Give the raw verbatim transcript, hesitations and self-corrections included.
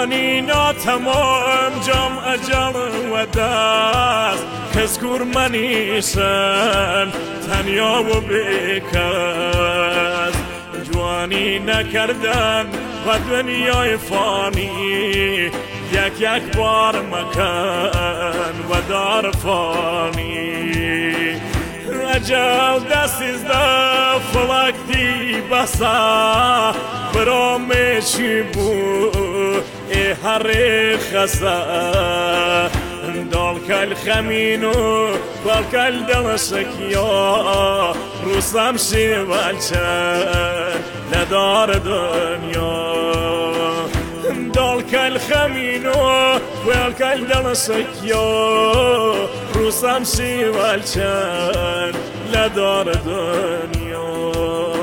جوانی ناتمام جام اجل و دست کسکور منیسن تنیا و بیکس جوانی نکردن و دنیای فانی یک یک بار مکن و دار فانی اجل دستیز دا فلک دی بسا برام چی بود ای هر خسا دال کل خمینو دال کل دل سکیا روسم شی بلچن ندار دنیا دال کل خمینو دال کل دل سکیا روسم شی بلچن ندار دنیا